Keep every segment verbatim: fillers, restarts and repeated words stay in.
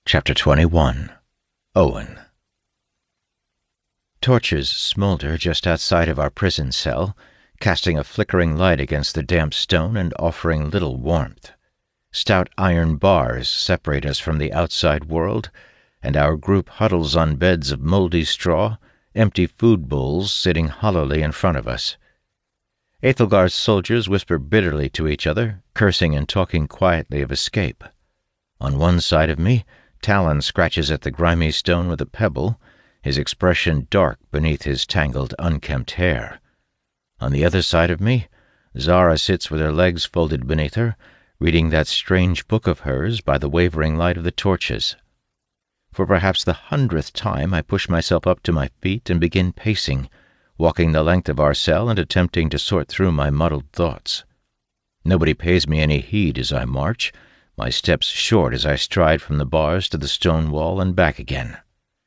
Chapter twenty-one. Owen. Torches smolder just outside of our prison cell, casting a flickering light against the damp stone and offering little warmth. Stout iron bars separate us from the outside world, and our group huddles on beds of moldy straw, empty food bowls sitting hollowly in front of us. Aethelgar's soldiers whisper bitterly to each other, cursing and talking quietly of escape. On one side of me, Talon scratches at the grimy stone with a pebble, his expression dark beneath his tangled, unkempt hair. On the other side of me, Zara sits with her legs folded beneath her, reading that strange book of hers by the wavering light of the torches. For perhaps the hundredth time I push myself up to my feet and begin pacing, walking the length of our cell and attempting to sort through my muddled thoughts. Nobody pays me any heed as I march, my steps short as I stride from the bars to the stone wall and back again.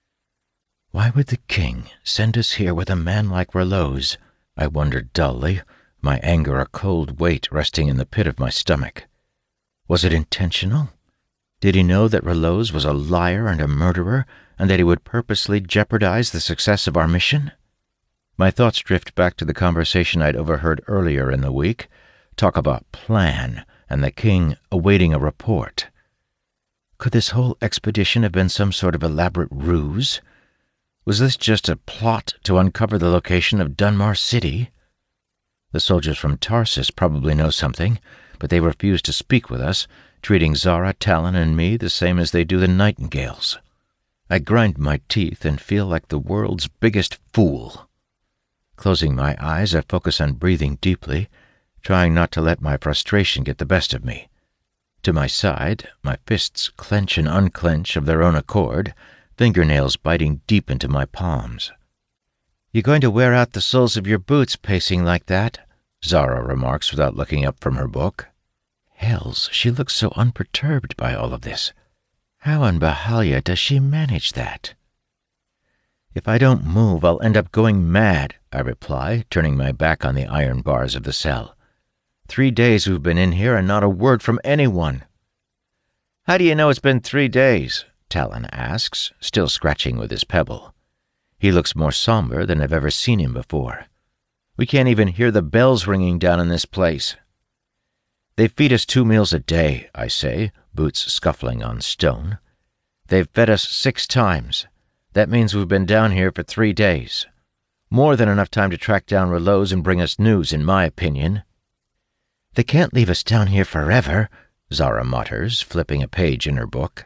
Why would the king send us here with a man like R'hllothes? I wondered dully, my anger a cold weight resting in the pit of my stomach. Was it intentional? Did he know that R'hllothes was a liar and a murderer, and that he would purposely jeopardize the success of our mission? My thoughts drift back to the conversation I'd overheard earlier in the week, talk about plan, and the king awaiting a report. Could this whole expedition have been some sort of elaborate ruse? Was this just a plot to uncover the location of Dunmar City? The soldiers from Tarsus probably know something, but they refuse to speak with us, treating Zara, Talon, and me the same as they do the Nightingales. I grind my teeth and feel like the world's biggest fool. Closing my eyes, I focus on breathing deeply, trying not to let my frustration get the best of me. To my side, my fists clench and unclench of their own accord, fingernails biting deep into my palms. "You're going to wear out the soles of your boots pacing like that," Zara remarks without looking up from her book. Hells, she looks so unperturbed by all of this. How in Bahalia does she manage that? "If I don't move, I'll end up going mad," I reply, turning my back on the iron bars of the cell. Three days we've been in here and not a word from anyone." "How do you know it's been three days?" Talon asks, still scratching with his pebble. He looks more somber than I've ever seen him before. "We can't even hear the bells ringing down in this place." "They feed us two meals a day," I say, boots scuffling on stone. "They've fed us six times. That means we've been down here for three days. More than enough time to track down R'hllothes and bring us news, in my opinion." "They can't leave us down here forever," Zara mutters, flipping a page in her book.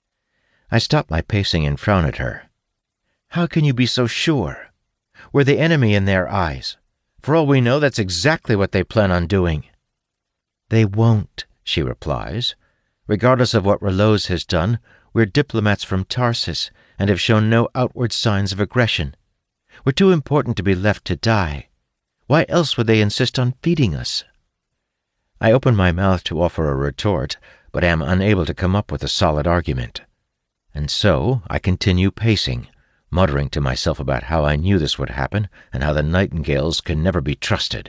I stop my pacing and frown at her. "How can you be so sure? We're the enemy in their eyes. For all we know, that's exactly what they plan on doing." "They won't," she replies. "Regardless of what R'hllothes has done, we're diplomats from Tarsus and have shown no outward signs of aggression. We're too important to be left to die. Why else would they insist on feeding us?" I open my mouth to offer a retort, but am unable to come up with a solid argument. And so I continue pacing, muttering to myself about how I knew this would happen and how the Nightingales can never be trusted.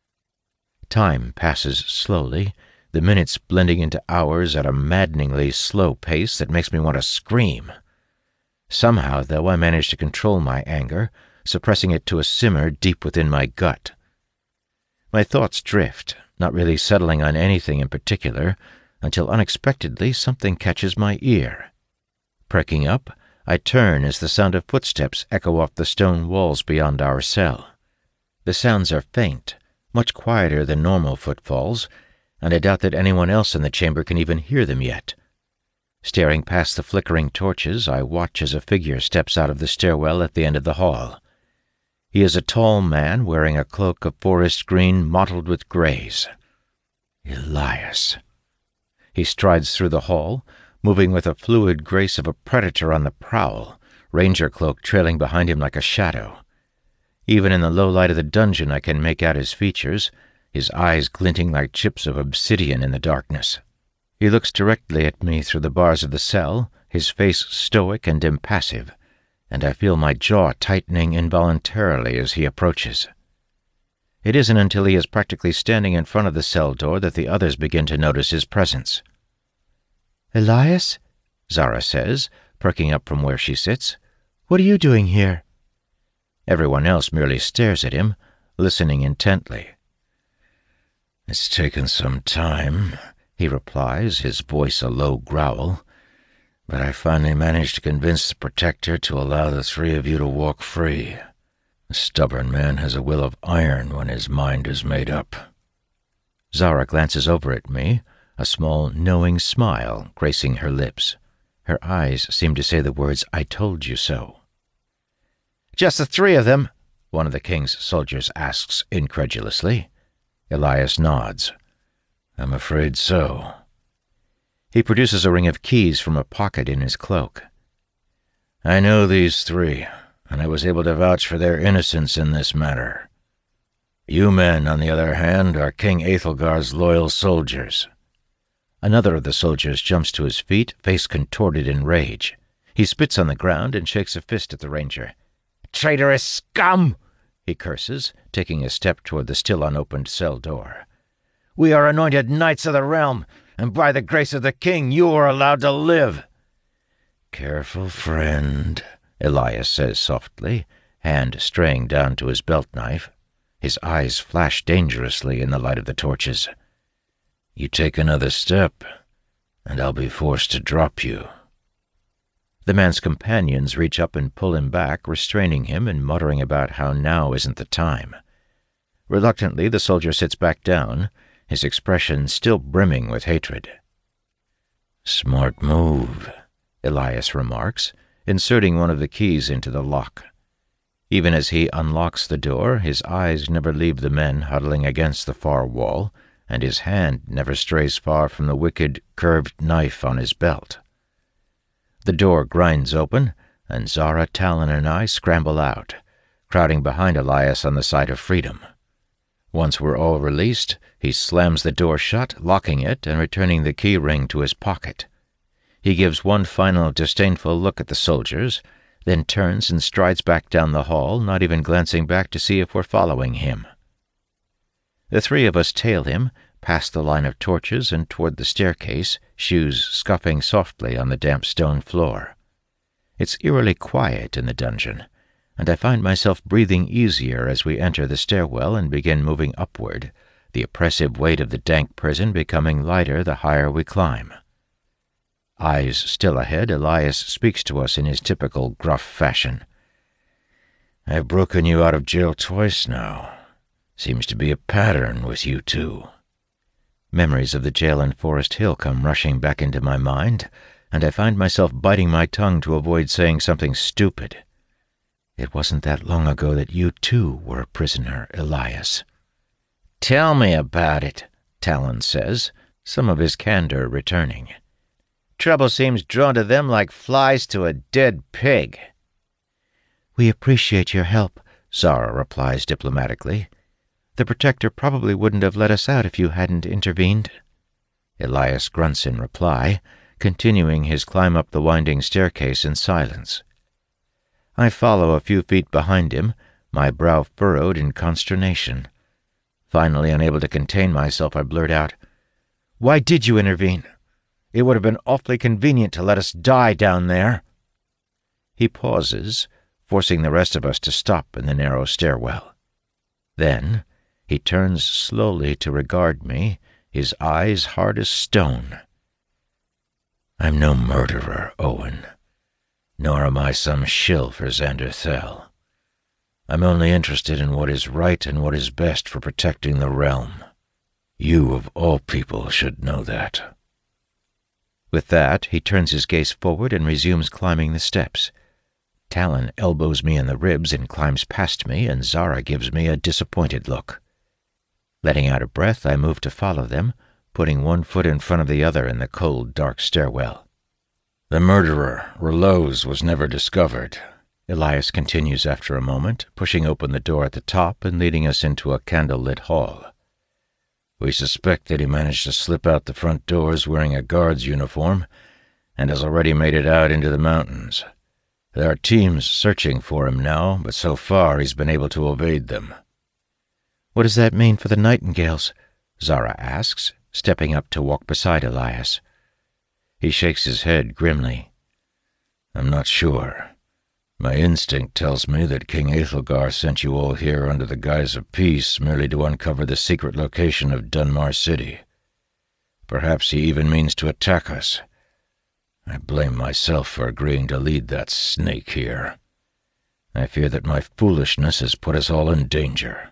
Time passes slowly, the minutes blending into hours at a maddeningly slow pace that makes me want to scream. Somehow, though, I manage to control my anger, suppressing it to a simmer deep within my gut. My thoughts drift, not really settling on anything in particular, until unexpectedly something catches my ear. Pricking up, I turn as the sound of footsteps echo off the stone walls beyond our cell. The sounds are faint, much quieter than normal footfalls, and I doubt that anyone else in the chamber can even hear them yet. Staring past the flickering torches, I watch as a figure steps out of the stairwell at the end of the hall. He is a tall man wearing a cloak of forest green mottled with grays. Elias. He strides through the hall, moving with the fluid grace of a predator on the prowl, ranger cloak trailing behind him like a shadow. Even in the low light of the dungeon I can make out his features, his eyes glinting like chips of obsidian in the darkness. He looks directly at me through the bars of the cell, his face stoic and impassive, and I feel my jaw tightening involuntarily as he approaches. It isn't until he is practically standing in front of the cell door that the others begin to notice his presence. "Elias?" Zara says, perking up from where she sits. "What are you doing here?" Everyone else merely stares at him, listening intently. "It's taken some time," he replies, his voice a low growl, "but I finally managed to convince the Protector to allow the three of you to walk free. A stubborn man has a will of iron when his mind is made up." Zara glances over at me, a small, knowing smile gracing her lips. Her eyes seem to say the words, "I told you so." "Just the three of them?" one of the king's soldiers asks incredulously. Elias nods. "I'm afraid so." He produces a ring of keys from a pocket in his cloak. "I know these three, and I was able to vouch for their innocence in this matter. You men, on the other hand, are King Aethelgar's loyal soldiers." Another of the soldiers jumps to his feet, face contorted in rage. He spits on the ground and shakes a fist at the ranger. "Traitorous scum!" he curses, taking a step toward the still unopened cell door. "We are anointed knights of the realm, and by the grace of the king you are allowed to live." "Careful, friend," Elias says softly, hand straying down to his belt knife. His eyes flash dangerously in the light of the torches. "You take another step, and I'll be forced to drop you." The man's companions reach up and pull him back, restraining him and muttering about how now isn't the time. Reluctantly, the soldier sits back down, his expression still brimming with hatred. "Smart move," Elias remarks, inserting one of the keys into the lock. Even as he unlocks the door, his eyes never leave the men huddling against the far wall, and his hand never strays far from the wicked, curved knife on his belt. The door grinds open, and Zara, Talon, and I scramble out, crowding behind Elias on the side of freedom. Once we're all released, he slams the door shut, locking it and returning the key ring to his pocket. He gives one final disdainful look at the soldiers, then turns and strides back down the hall, not even glancing back to see if we're following him. The three of us tail him, past the line of torches and toward the staircase, shoes scuffing softly on the damp stone floor. It's eerily quiet in the dungeon, and I find myself breathing easier as we enter the stairwell and begin moving upward, the oppressive weight of the dank prison becoming lighter the higher we climb. Eyes still ahead, Elias speaks to us in his typical gruff fashion. "I've broken you out of jail twice now. Seems to be a pattern with you two." Memories of the jail in Forest Hill come rushing back into my mind, and I find myself biting my tongue to avoid saying something stupid. It wasn't that long ago that you too were a prisoner, Elias. "Tell me about it," Talon says, some of his candor returning. "Trouble seems drawn to them like flies to a dead pig." "We appreciate your help," Zara replies diplomatically. "The Protector probably wouldn't have let us out if you hadn't intervened." Elias grunts in reply, continuing his climb up the winding staircase in silence. I follow a few feet behind him, my brow furrowed in consternation. Finally, unable to contain myself, I blurt out, "Why did you intervene? It would have been awfully convenient to let us die down there." He pauses, forcing the rest of us to stop in the narrow stairwell. Then he turns slowly to regard me, his eyes hard as stone. "I'm no murderer, Owen, nor am I some shill for Xander Thel. I'm only interested in what is right and what is best for protecting the realm. You, of all people, should know that." With that, he turns his gaze forward and resumes climbing the steps. Talon elbows me in the ribs and climbs past me, and Zara gives me a disappointed look. Letting out a breath, I move to follow them, putting one foot in front of the other in the cold, dark stairwell. "The murderer, Roloz, was never discovered," Elias continues after a moment, pushing open the door at the top and leading us into a candle-lit hall. "We suspect that he managed to slip out the front doors wearing a guard's uniform and has already made it out into the mountains. There are teams searching for him now, but so far he's been able to evade them." "What does that mean for the Nightingales?" Zara asks, stepping up to walk beside Elias. He shakes his head grimly. I'm not sure. My instinct tells me that King Aethelgar sent you all here under the guise of peace merely to uncover the secret location of Dunmar City. Perhaps he even means to attack us. I blame myself for agreeing to lead that snake here. I fear that my foolishness has put us all in danger.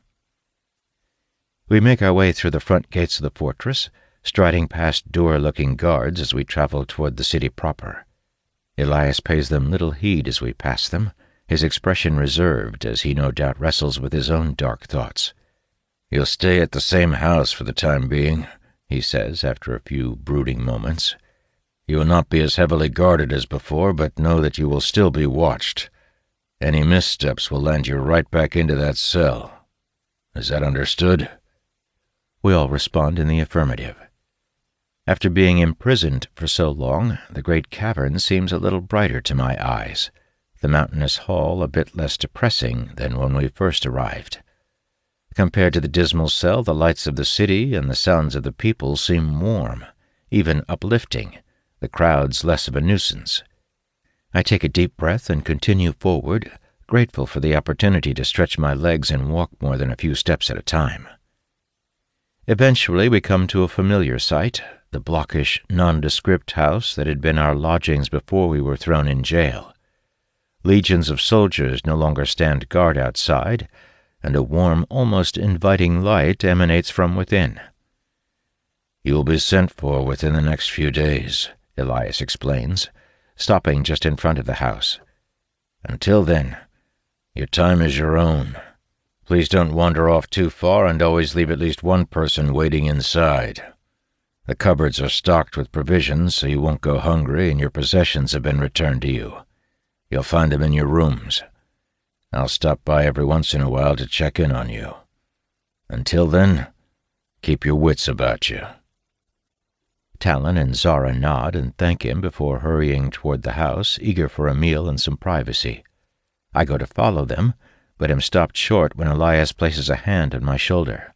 We make our way through the front gates of the fortress, striding past dour-looking guards as we travel toward the city proper. Elias pays them little heed as we pass them, his expression reserved as he no doubt wrestles with his own dark thoughts. You'll stay at the same house for the time being, he says after a few brooding moments. You will not be as heavily guarded as before, but know that you will still be watched. Any missteps will land you right back into that cell. Is that understood? We all respond in the affirmative. After being imprisoned for so long, the great cavern seems a little brighter to my eyes, the mountainous hall a bit less depressing than when we first arrived. Compared to the dismal cell, the lights of the city and the sounds of the people seem warm, even uplifting, the crowds less of a nuisance. I take a deep breath and continue forward, grateful for the opportunity to stretch my legs and walk more than a few steps at a time. Eventually we come to a familiar sight, the blockish, nondescript house that had been our lodgings before we were thrown in jail. Legions of soldiers no longer stand guard outside, and a warm, almost inviting light emanates from within. You will be sent for within the next few days, Elias explains, stopping just in front of the house. Until then, your time is your own. Please don't wander off too far and always leave at least one person waiting inside. The cupboards are stocked with provisions so you won't go hungry and your possessions have been returned to you. You'll find them in your rooms. I'll stop by every once in a while to check in on you. Until then, keep your wits about you. Talon and Zara nod and thank him before hurrying toward the house, eager for a meal and some privacy. I go to follow them, but am stopped short when Elias places a hand on my shoulder.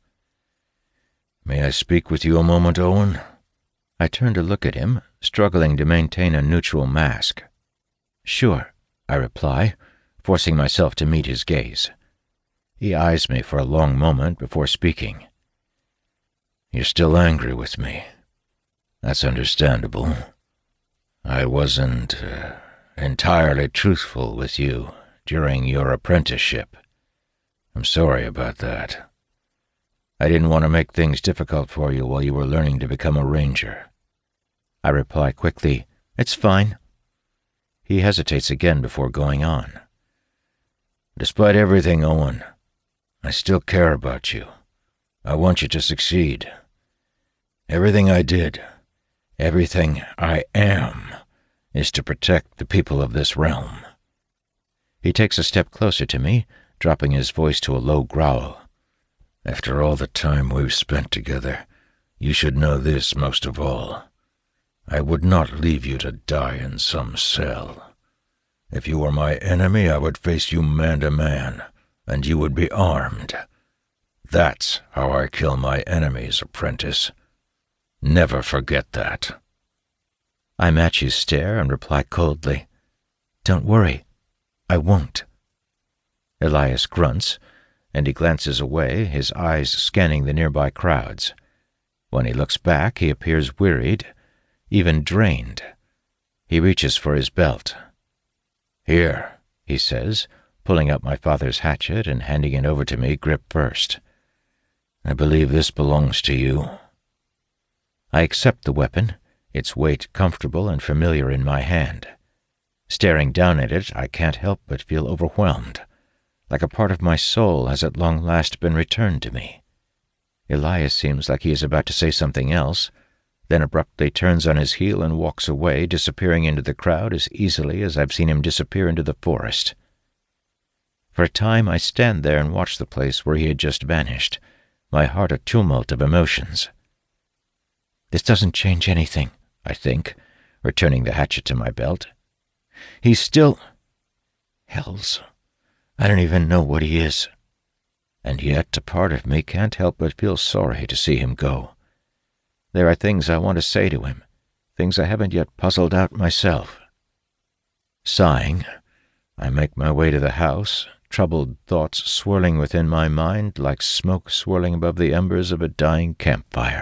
May I speak with you a moment, Owen? I turn to look at him, struggling to maintain a neutral mask. Sure, I reply, forcing myself to meet his gaze. He eyes me for a long moment before speaking. You're still angry with me. That's understandable. I wasn't uh, entirely truthful with you during your apprenticeship. I'm sorry about that. I didn't want to make things difficult for you while you were learning to become a ranger. I reply quickly, It's fine. He hesitates again before going on. Despite everything, Owen, I still care about you. I want you to succeed. Everything I did, everything I am, is to protect the people of this realm. He takes a step closer to me, dropping his voice to a low growl. After all the time we've spent together, you should know this most of all. I would not leave you to die in some cell. If you were my enemy, I would face you man to man, and you would be armed. That's how I kill my enemies, apprentice. Never forget that. I match his stare and reply coldly, Don't worry, I won't. Elias grunts, and he glances away, his eyes scanning the nearby crowds. When he looks back, he appears wearied, even drained. He reaches for his belt. Here, he says, pulling up my father's hatchet and handing it over to me grip first. I believe this belongs to you. I accept the weapon, its weight comfortable and familiar in my hand. Staring down at it, I can't help but feel overwhelmed, like a part of my soul has at long last been returned to me. Elias seems like he is about to say something else, then abruptly turns on his heel and walks away, disappearing into the crowd as easily as I've seen him disappear into the forest. For a time I stand there and watch the place where he had just vanished, my heart a tumult of emotions. This doesn't change anything, I think, returning the hatchet to my belt. He's still... Hells, I don't even know what he is. And yet a part of me can't help but feel sorry to see him go. There are things I want to say to him, things I haven't yet puzzled out myself. Sighing, I make my way to the house, troubled thoughts swirling within my mind like smoke swirling above the embers of a dying campfire.